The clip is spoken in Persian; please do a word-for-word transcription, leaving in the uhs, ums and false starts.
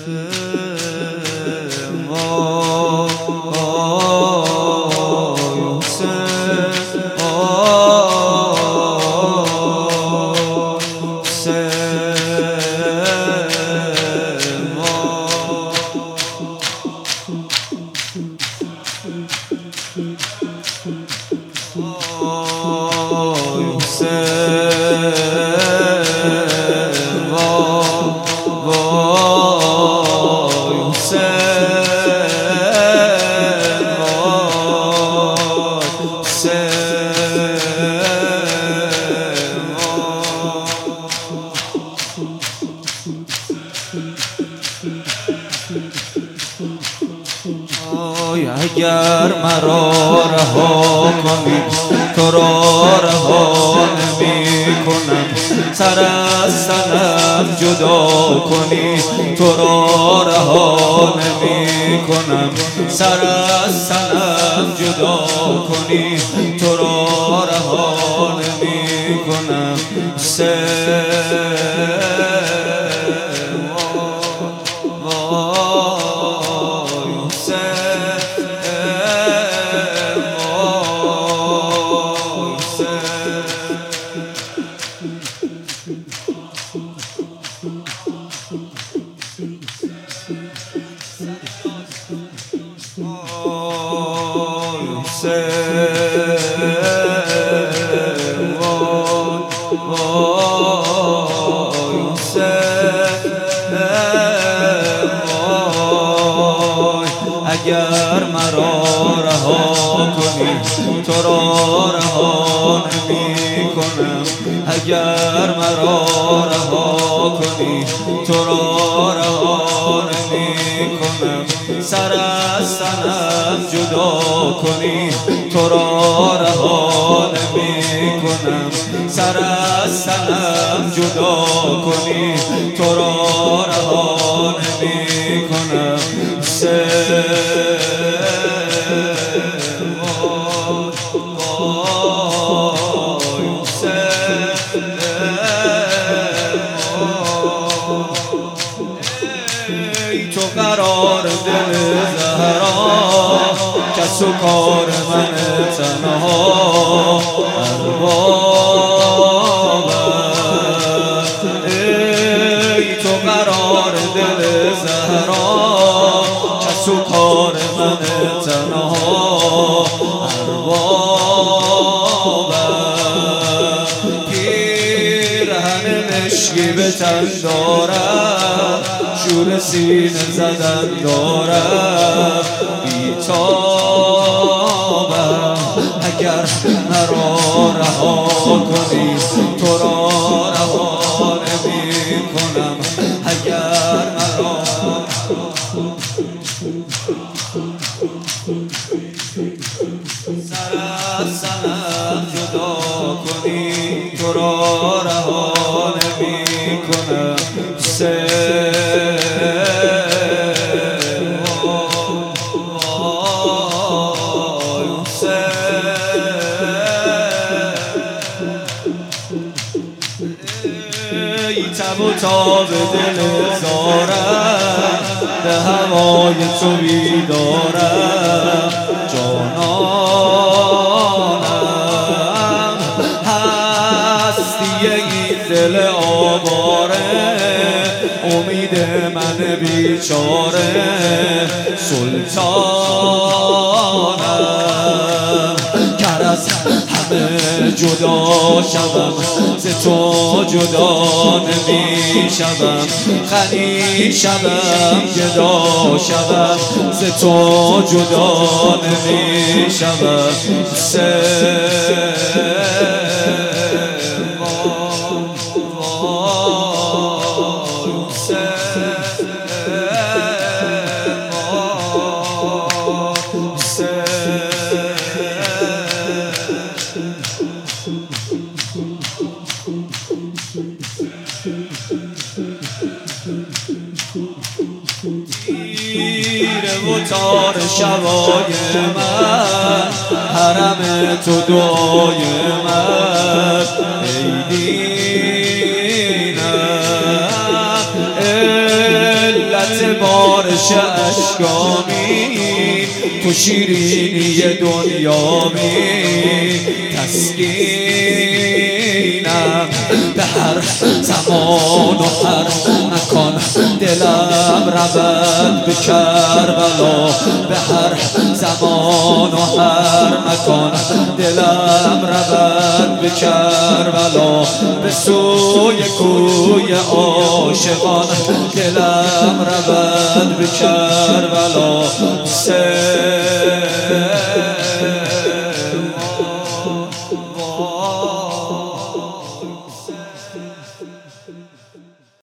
اگر مرا رها کنی تو را رها نمی کنم، سر از تنم جدا کنی تو را رها نمی کنم، سر از تنم جدا کنی تو را رها نمی کنم. اگر مرا رها کنی تو را رها نمی کنم، اگر مرا رها کنی تو را رها نمی کنم، سر از تنم جدا کنی تو را رها نمی کنم، سر از تنم جدا کنی تو را رها نمی کنم. ای تو قرار دل زهرا، کس و کار من تنها اربابم. ای تو قرار دل زهرا، کس و کار من تنها اربابم. پیرهن مشکی به تن دارم، شور سینه زدن دارم، بیتابم. اگر مرا رها کنی تو را رها نمی کنم، اگر مرا سر از تنم جدا کنی تو را رها نمی کنم. تب و تاب دل زارم، به هوای تو بیدارم. جانانم هستی این دل آواره، امید من بیچاره. سلطانم گر از همه جدا شوم، ز تو جدا نمی شوم. غنی شوم گدا شوم، ز تو جدا نمی شوم. تیره و تار شبای من، حرم تو دعای من. ای دینم علت بارش اشکامی تو شیرینی دنیامی تسکینم به هر زمان و هر مکان دلم رود به کربلا به هر زمان و هر مکان دلم رود به کربلا به سوی کوی عاشقان دلم رود به کربلا